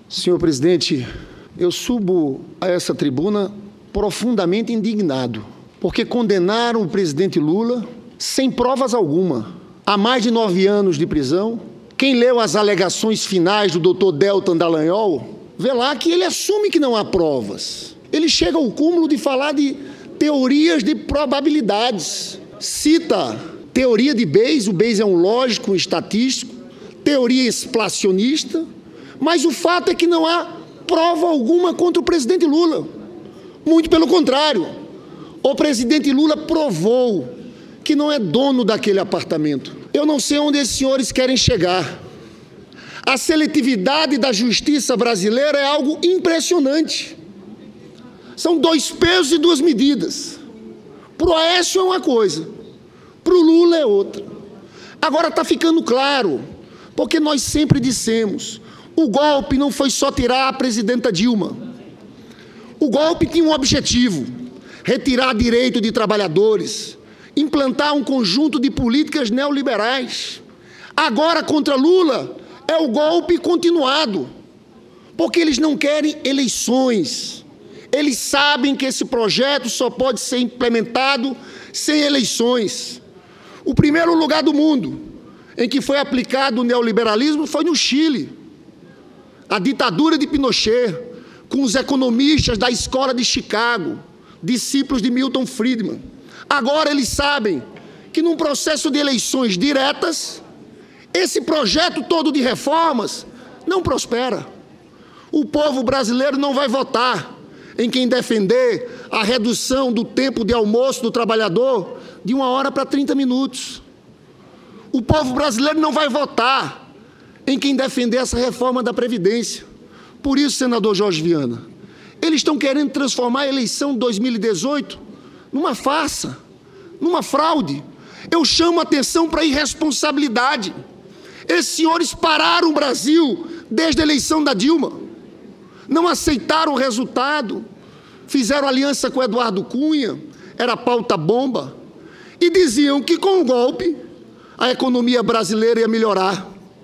Senhor presidente, eu subo a essa tribuna profundamente indignado, porque condenaram o presidente Lula sem provas alguma, a mais de 9 anos de prisão. Quem leu as alegações finais do Dr. Deltan Dallagnol, vê lá que ele assume que não há provas. Ele chega ao cúmulo de falar de teorias de probabilidades. Cita teoria de Bayes, o Bayes é um lógico, um estatístico, teoria explacionista, mas o fato é que não há prova alguma contra o presidente Lula. Muito pelo contrário, o presidente Lula provou que não é dono daquele apartamento. Eu não sei onde esses senhores querem chegar. A seletividade da justiça brasileira é algo impressionante. São 2 pesos e 2 medidas. Para o Aécio é uma coisa, para o Lula é outra. Agora está ficando claro, porque nós sempre dissemos, o golpe não foi só tirar a presidenta Dilma. O golpe tinha um objetivo: retirar direito de trabalhadores, implantar um conjunto de políticas neoliberais. Agora, contra Lula, é o golpe continuado, porque eles não querem eleições. Eles sabem que esse projeto só pode ser implementado sem eleições. O primeiro lugar do mundo em que foi aplicado o neoliberalismo foi no Chile. A ditadura de Pinochet, com os economistas da escola de Chicago, discípulos de Milton Friedman. Agora eles sabem que num processo de eleições diretas, esse projeto todo de reformas não prospera. O povo brasileiro não vai votar em quem defender a redução do tempo de almoço do trabalhador de 1 hora para 30 minutos. O povo brasileiro não vai votar em quem defender essa reforma da Previdência. Por isso, senador Jorge Viana, eles estão querendo transformar a eleição de 2018 numa farsa, numa fraude. Eu chamo a atenção para a irresponsabilidade. Esses senhores pararam o Brasil desde a eleição da Dilma. Não aceitaram o resultado. Fizeram aliança com Eduardo Cunha, era pauta bomba. E diziam que com o golpe a economia brasileira ia melhorar,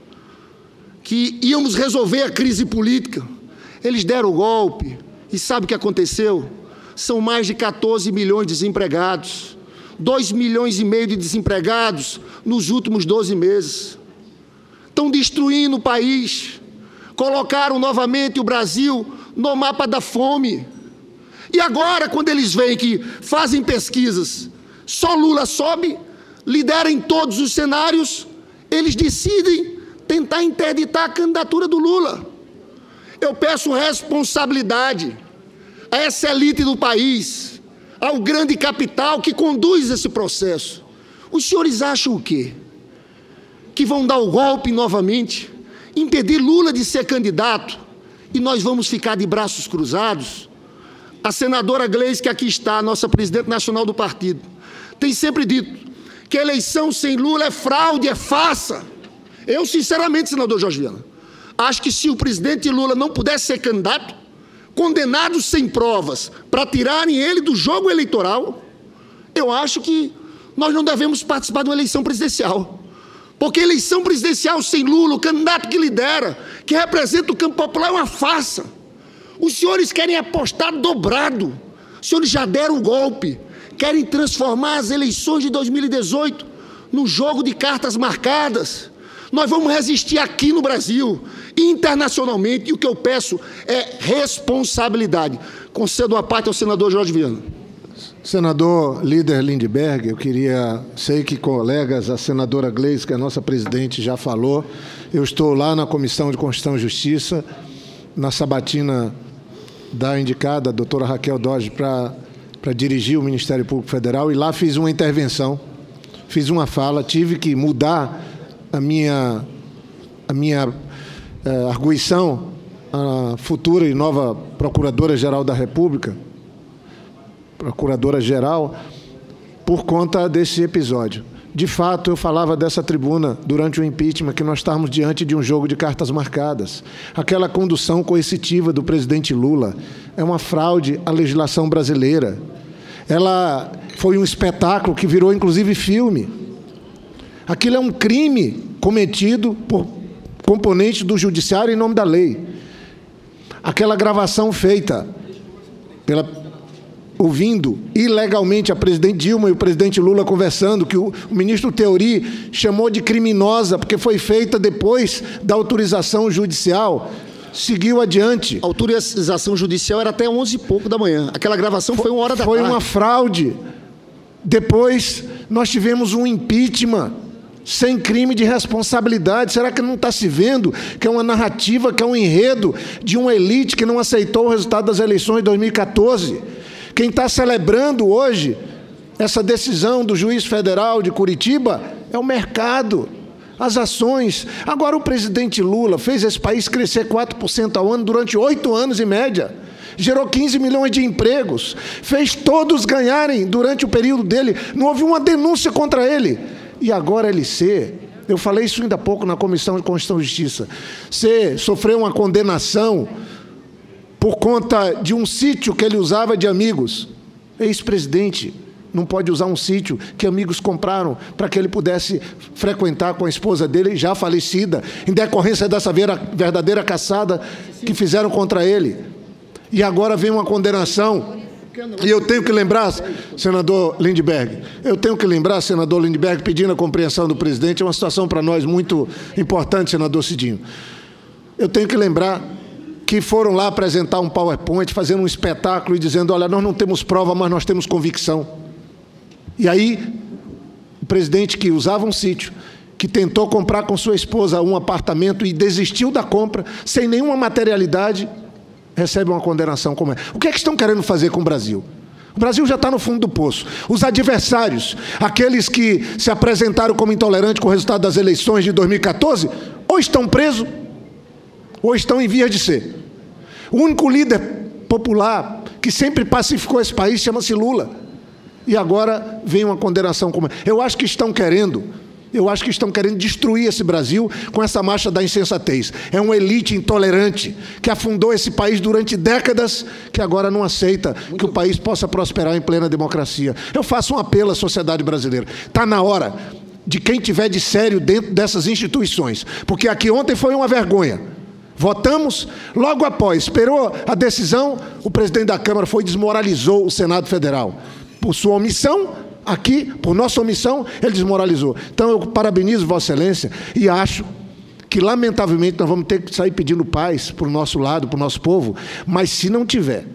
que íamos resolver a crise política. Eles deram o golpe e sabe o que aconteceu? São mais de 14 milhões de desempregados, 2,5 milhões de desempregados nos últimos 12 meses. Estão destruindo o país, colocaram novamente o Brasil no mapa da fome. E agora, quando eles veem que fazem pesquisas, só Lula sobe, lidera em todos os cenários, eles decidem tentar interditar a candidatura do Lula. Eu peço responsabilidade a essa elite do país, ao grande capital que conduz esse processo. Os senhores acham o quê? Que vão dar o golpe novamente, impedir Lula de ser candidato e nós vamos ficar de braços cruzados? A senadora Gleisi, que aqui está, a nossa presidente nacional do partido, tem sempre dito que a eleição sem Lula é fraude, é farsa. Eu, sinceramente, senador Jorge Viana, acho que se o presidente Lula não pudesse ser candidato, condenado sem provas para tirarem ele do jogo eleitoral, eu acho que nós não devemos participar de uma eleição presidencial. Porque eleição presidencial sem Lula, o candidato que lidera, que representa o campo popular, é uma farsa. Os senhores querem apostar dobrado. Os senhores já deram o golpe. Querem transformar as eleições de 2018 num jogo de cartas marcadas. Nós vamos resistir aqui no Brasil, internacionalmente, e o que eu peço é responsabilidade. Concedo a parte ao senador Jorge Viana. Senador líder Lindbergh, sei que colegas, a senadora Gleisi, que é a nossa presidente, já falou, eu estou lá na Comissão de Constituição e Justiça, na sabatina da indicada, a doutora Raquel Dodge, para dirigir o Ministério Público Federal, e lá fiz uma intervenção, fiz uma fala, tive que mudar a minha arguição à futura e nova Procuradora-Geral da República, Procuradora-Geral, por conta desse episódio. De fato, eu falava dessa tribuna durante o impeachment que nós estávamos diante de um jogo de cartas marcadas. Aquela condução coercitiva do presidente Lula é uma fraude à legislação brasileira. Ela foi um espetáculo que virou, inclusive, filme. Aquilo é um crime cometido por componentes do judiciário em nome da lei. aquela gravação feita ouvindo ilegalmente a presidente Dilma e o presidente Lula conversando, que o ministro Theory chamou de criminosa, porque foi feita depois da autorização judicial, seguiu adiante. A autorização judicial era até 11 e pouco da manhã. Aquela gravação foi 1h da tarde. Foi uma fraude. Depois, nós tivemos um impeachment sem crime de responsabilidade. Será que não está se vendo que é uma narrativa, que é um enredo de uma elite que não aceitou o resultado das eleições de 2014? Quem está celebrando hoje essa decisão do juiz federal de Curitiba é o mercado, as ações. Agora, o presidente Lula fez esse país crescer 4% ao ano durante 8 anos em média. Gerou 15 milhões de empregos. Fez todos ganharem durante o período dele. Não houve uma denúncia contra ele. E agora LC, eu falei isso ainda há pouco na Comissão de Constituição e Justiça, você sofreu uma condenação por conta de um sítio que ele usava de amigos. Ex-presidente não pode usar um sítio que amigos compraram para que ele pudesse frequentar com a esposa dele, já falecida, em decorrência dessa verdadeira caçada que fizeram contra ele. E agora vem uma condenação. E eu tenho que lembrar, senador Lindbergh, pedindo a compreensão do presidente, é uma situação para nós muito importante, senador Cidinho. Eu tenho que lembrar que foram lá apresentar um PowerPoint, fazendo um espetáculo e dizendo, olha, nós não temos prova, mas nós temos convicção. E aí, o presidente que usava um sítio, que tentou comprar com sua esposa um apartamento e desistiu da compra, sem nenhuma materialidade, recebe uma condenação como essa. O que é que estão querendo fazer com o Brasil? O Brasil já está no fundo do poço. Os adversários, aqueles que se apresentaram como intolerantes com o resultado das eleições de 2014, ou estão presos, ou estão em vias de ser. O único líder popular que sempre pacificou esse país chama-se Lula. E agora vem uma condenação como essa. Eu acho que estão querendo destruir esse Brasil com essa marcha da insensatez. É uma elite intolerante que afundou esse país durante décadas, que agora não aceita que o país possa prosperar em plena democracia. Eu faço um apelo à sociedade brasileira. Está na hora de quem tiver de sério dentro dessas instituições, porque aqui ontem foi uma vergonha. Votamos, logo após, esperou a decisão, o presidente da Câmara foi e desmoralizou o Senado Federal. Por sua omissão, aqui, por nossa omissão, ele desmoralizou. Então, eu parabenizo Vossa Excelência e acho que, lamentavelmente, nós vamos ter que sair pedindo paz para o nosso lado, para o nosso povo, mas se não tiver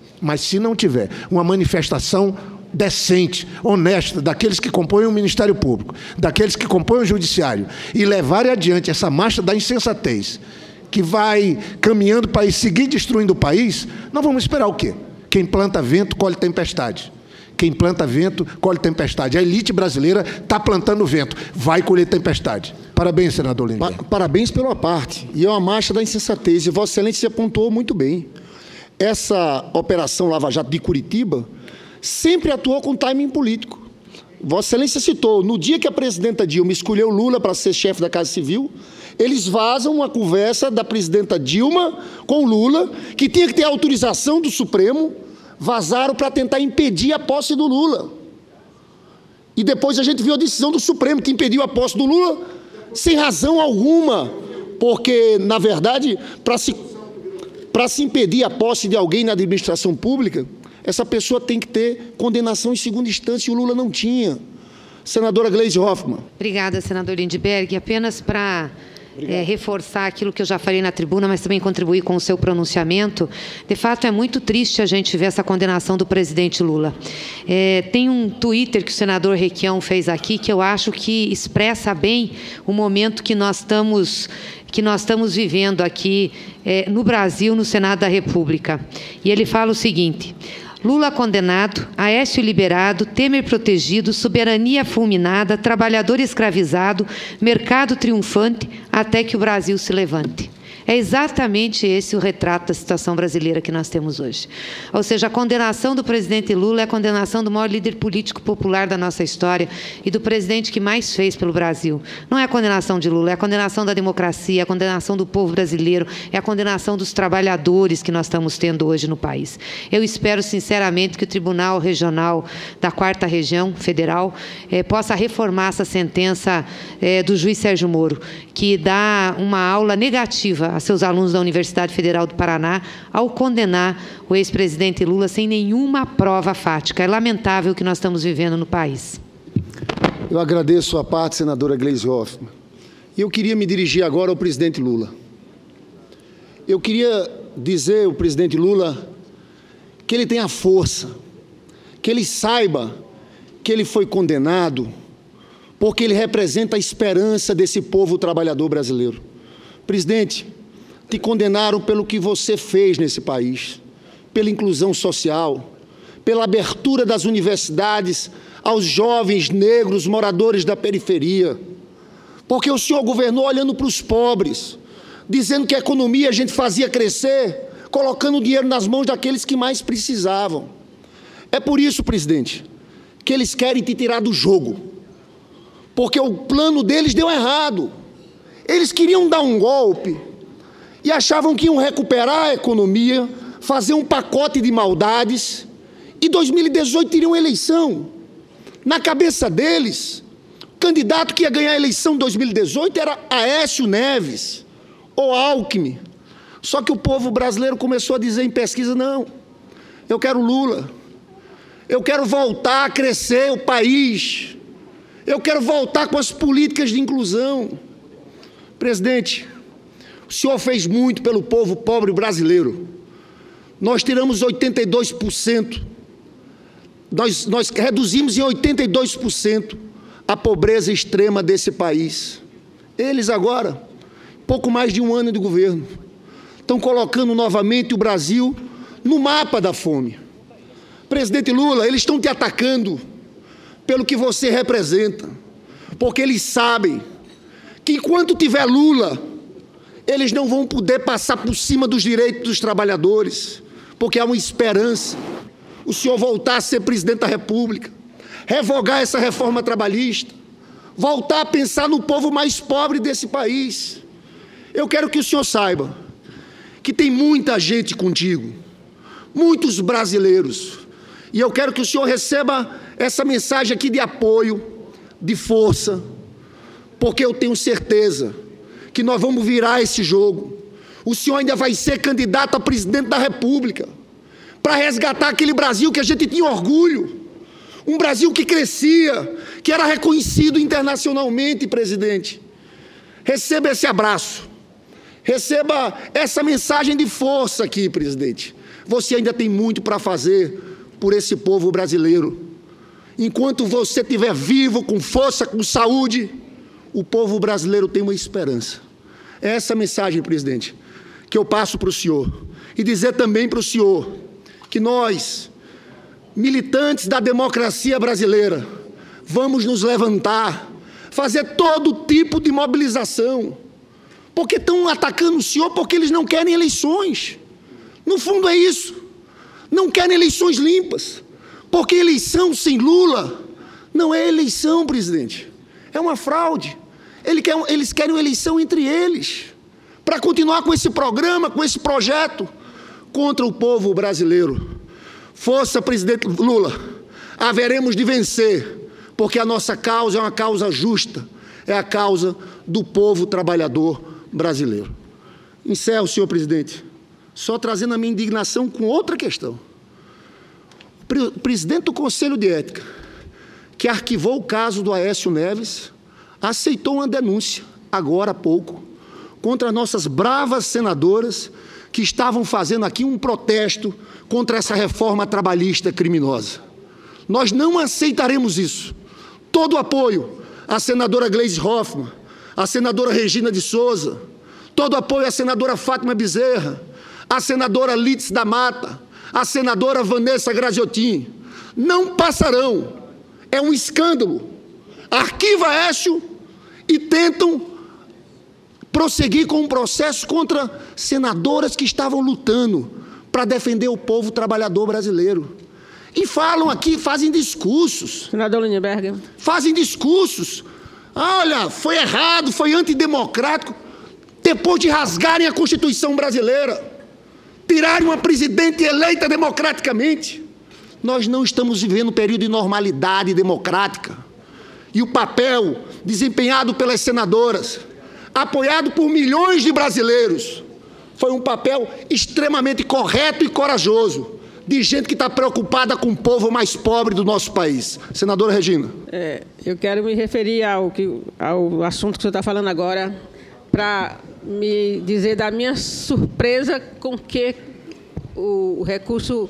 uma manifestação decente, honesta, daqueles que compõem o Ministério Público, daqueles que compõem o Judiciário, e levarem adiante essa marcha da insensatez, que vai caminhando para seguir destruindo o país, nós vamos esperar o quê? Quem planta vento, colhe tempestade. Quem planta vento, colhe tempestade. A elite brasileira está plantando vento, vai colher tempestade. Parabéns, senador Lindbergh. Parabéns pela parte. E é uma marcha da insensatez. E Vossa Excelência apontou muito bem. Essa Operação Lava Jato de Curitiba sempre atuou com timing político. Vossa Excelência citou, no dia que a presidenta Dilma escolheu Lula para ser chefe da Casa Civil, eles vazam uma conversa da presidenta Dilma com Lula, que tinha que ter autorização do Supremo, vazaram para tentar impedir a posse do Lula. E depois a gente viu a decisão do Supremo, que impediu a posse do Lula sem razão alguma, porque, na verdade, para se impedir a posse de alguém na administração pública, essa pessoa tem que ter condenação em segunda instância, e o Lula não tinha. Senadora Gleisi Hoffmann. Obrigada, senador Lindbergh. Apenas para reforçar aquilo que eu já falei na tribuna, mas também contribuir com o seu pronunciamento. De fato, é muito triste a gente ver essa condenação do presidente Lula. Tem um Twitter que o senador Requião fez aqui, que eu acho que expressa bem o momento que nós estamos vivendo aqui no Brasil, no Senado da República. E ele fala o seguinte: Lula condenado, Aécio liberado, Temer protegido, soberania fulminada, trabalhador escravizado, mercado triunfante, até que o Brasil se levante. É exatamente esse o retrato da situação brasileira que nós temos hoje. Ou seja, a condenação do presidente Lula é a condenação do maior líder político popular da nossa história e do presidente que mais fez pelo Brasil. Não é a condenação de Lula, é a condenação da democracia, é a condenação do povo brasileiro, é a condenação dos trabalhadores que nós estamos tendo hoje no país. Eu espero, sinceramente, que o Tribunal Regional da 4ª Região Federal possa reformar essa sentença do juiz Sérgio Moro, que dá uma aula negativa a seus alunos da Universidade Federal do Paraná ao condenar o ex-presidente Lula sem nenhuma prova fática. É lamentável o que nós estamos vivendo no país. Eu agradeço a parte, senadora Gleisi Hoffmann. E eu queria me dirigir agora ao presidente Lula. Eu queria dizer ao presidente Lula que ele tenha força, que ele saiba que ele foi condenado porque ele representa a esperança desse povo trabalhador brasileiro. Presidente, te condenaram pelo que você fez nesse país, pela inclusão social, pela abertura das universidades aos jovens negros moradores da periferia, porque o senhor governou olhando para os pobres, dizendo que a economia a gente fazia crescer, colocando o dinheiro nas mãos daqueles que mais precisavam. É por isso, presidente, que eles querem te tirar do jogo, porque o plano deles deu errado. Eles queriam dar um golpe e achavam que iam recuperar a economia, fazer um pacote de maldades, e 2018 teriam eleição. Na cabeça deles, o candidato que ia ganhar a eleição em 2018 era Aécio Neves ou Alckmin. Só que o povo brasileiro começou a dizer em pesquisa, não, eu quero Lula, eu quero voltar a crescer o país, eu quero voltar com as políticas de inclusão. Presidente, o senhor fez muito pelo povo pobre brasileiro. Nós tiramos 82%, nós reduzimos em 82% a pobreza extrema desse país. Eles agora, pouco mais de um ano de governo, estão colocando novamente o Brasil no mapa da fome. Presidente Lula, eles estão te atacando pelo que você representa, porque eles sabem que enquanto tiver Lula, eles não vão poder passar por cima dos direitos dos trabalhadores, porque há uma esperança. O senhor voltar a ser presidente da República, revogar essa reforma trabalhista, voltar a pensar no povo mais pobre desse país. Eu quero que o senhor saiba que tem muita gente contigo, muitos brasileiros, e eu quero que o senhor receba essa mensagem aqui de apoio, de força, porque eu tenho certeza que nós vamos virar esse jogo. O senhor ainda vai ser candidato a presidente da República, para resgatar aquele Brasil que a gente tinha orgulho, um Brasil que crescia, que era reconhecido internacionalmente, presidente. Receba esse abraço, receba essa mensagem de força aqui, presidente. Você ainda tem muito para fazer por esse povo brasileiro. Enquanto você estiver vivo, com força, com saúde, o povo brasileiro tem uma esperança. É essa mensagem, presidente, que eu passo para o senhor. E dizer também para o senhor que nós, militantes da democracia brasileira, vamos nos levantar, fazer todo tipo de mobilização, porque estão atacando o senhor porque eles não querem eleições. No fundo é isso. Não querem eleições limpas, porque eleição sem Lula não é eleição, presidente. É uma fraude. Eles querem uma eleição entre eles, para continuar com esse programa, com esse projeto, contra o povo brasileiro. Força, presidente Lula, haveremos de vencer, porque a nossa causa é uma causa justa, é a causa do povo trabalhador brasileiro. Encerro, senhor presidente, só trazendo a minha indignação com outra questão. O presidente do Conselho de Ética, que arquivou o caso do Aécio Neves, aceitou uma denúncia, agora há pouco, contra nossas bravas senadoras que estavam fazendo aqui um protesto contra essa reforma trabalhista criminosa. Nós não aceitaremos isso. Todo o apoio à senadora Gleisi Hoffmann, à senadora Regina de Souza, todo o apoio à senadora Fátima Bezerra, à senadora Lídice da Mata, à senadora Vanessa Graziotin. Não passarão. É um escândalo. Arquiva Aécio e tentam prosseguir com um processo contra senadoras que estavam lutando para defender o povo trabalhador brasileiro. E falam aqui, fazem discursos. Senador Lindbergh. Fazem discursos. Olha, foi errado, foi antidemocrático. Depois de rasgarem a Constituição brasileira, tirarem uma presidente eleita democraticamente. Nós não estamos vivendo um período de normalidade democrática. E o papel desempenhado pelas senadoras, apoiado por milhões de brasileiros, foi um papel extremamente correto e corajoso, de gente que está preocupada com o povo mais pobre do nosso país. Senadora Regina. Eu quero me referir ao assunto que o senhor está falando agora, para me dizer da minha surpresa com que o recurso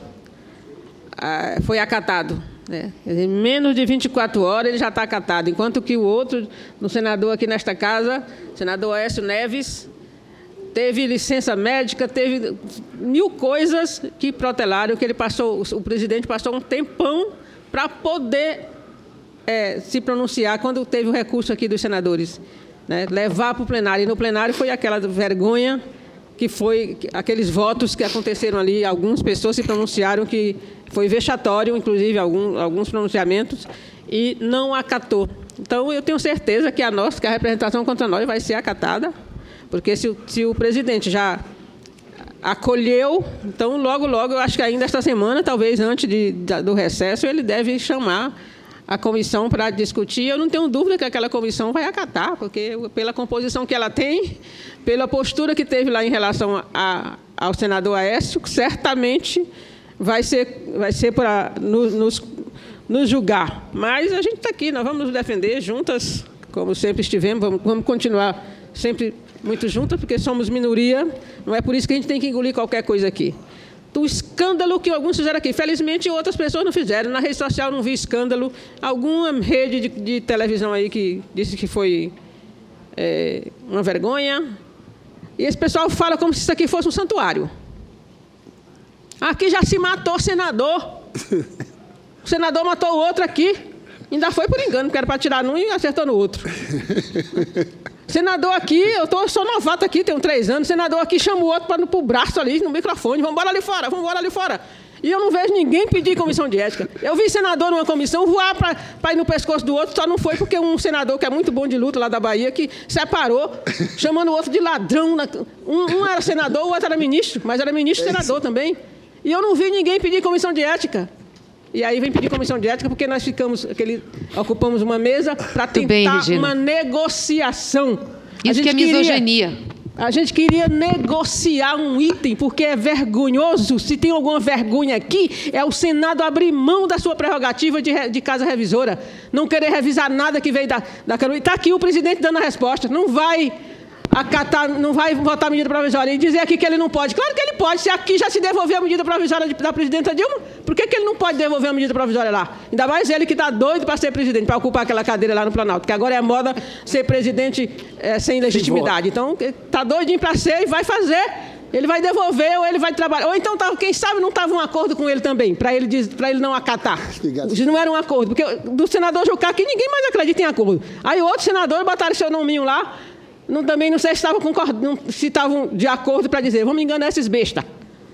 foi acatado. Em menos de 24 horas ele já está acatado, enquanto que o outro, no senador aqui nesta casa, o senador Aécio Neves, teve licença médica, teve 1000 coisas que protelaram, que o presidente passou um tempão para poder se pronunciar quando teve o recurso aqui dos senadores, levar para o plenário. E no plenário foi aquela vergonha que foi aqueles votos que aconteceram ali, algumas pessoas se pronunciaram que foi vexatório, inclusive alguns pronunciamentos, e não acatou. Então, eu tenho certeza que a representação contra nós vai ser acatada, porque se o presidente já acolheu, então, logo, eu acho que ainda esta semana, talvez antes do recesso, ele deve chamar a comissão para discutir. Eu não tenho dúvida que aquela comissão vai acatar, porque pela composição que ela tem, pela postura que teve lá em relação ao senador Aécio, certamente vai ser para nos julgar. Mas a gente está aqui, nós vamos nos defender juntas, como sempre estivemos, vamos continuar sempre muito juntas, porque somos minoria, não é por isso que a gente tem que engolir qualquer coisa aqui. Do escândalo que alguns fizeram aqui. Felizmente, outras pessoas não fizeram. Na rede social não vi escândalo. Alguma rede de televisão aí que disse que foi uma vergonha. E esse pessoal fala como se isso aqui fosse um santuário. Aqui já se matou senador. O senador matou o outro aqui. Ainda foi por engano, porque era para tirar num e acertou no outro. Senador aqui, eu sou novato aqui, tenho 3 anos, senador aqui chama o outro para o braço ali, no microfone, vamos embora ali fora. E eu não vejo ninguém pedir comissão de ética. Eu vi senador numa comissão voar para ir no pescoço do outro, só não foi porque um senador que é muito bom de luta lá da Bahia, que separou, chamando o outro de ladrão. Um era senador, o outro era ministro, mas era ministro e senador também. E eu não vi ninguém pedir comissão de ética. E aí vem pedir comissão de ética porque nós ocupamos uma mesa para tentar uma negociação. Isso que é misoginia. A gente queria negociar um item, porque é vergonhoso. Se tem alguma vergonha aqui, é o Senado abrir mão da sua prerrogativa de casa revisora. Não querer revisar nada que veio da Câmara. Está aqui o presidente dando a resposta. Não vai acatar, não vai votar a medida provisória e dizer aqui que ele não pode. Claro que ele pode. Se aqui já se devolveu a medida provisória da presidenta Dilma, por que ele não pode devolver a medida provisória lá? Ainda mais ele que está doido para ser presidente, para ocupar aquela cadeira lá no Planalto, porque agora é moda ser presidente sem legitimidade. Então, está doidinho para ser e vai fazer. Ele vai devolver ou ele vai trabalhar. Ou então, quem sabe, não estava um acordo com ele também, para ele não acatar. Se não era um acordo. Porque do senador Jucá aqui, ninguém mais acredita em acordo. Aí outros senadores botaram seu nominho lá, também não sei se estavam de acordo para dizer, vamos enganar esses bestas.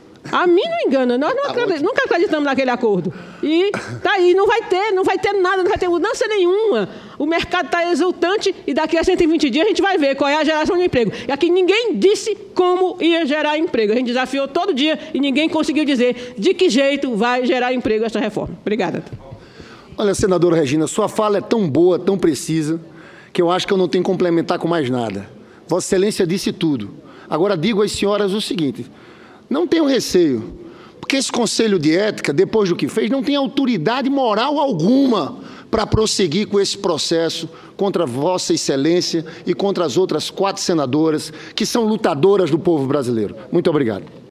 A mim não engana, nós nunca acreditamos naquele acordo. E tá aí, não vai ter nada, não vai ter mudança nenhuma. O mercado está exultante e daqui a 120 dias a gente vai ver qual é a geração de emprego. E aqui ninguém disse como ia gerar emprego. A gente desafiou todo dia e ninguém conseguiu dizer de que jeito vai gerar emprego essa reforma. Obrigada. Olha, senadora Regina, sua fala é tão boa, tão precisa, que eu acho que eu não tenho que complementar com mais nada. Vossa Excelência disse tudo. Agora digo às senhoras o seguinte: não tenham receio, porque esse Conselho de Ética, depois do que fez, não tem autoridade moral alguma para prosseguir com esse processo contra Vossa Excelência e contra as outras 4 senadoras que são lutadoras do povo brasileiro. Muito obrigado.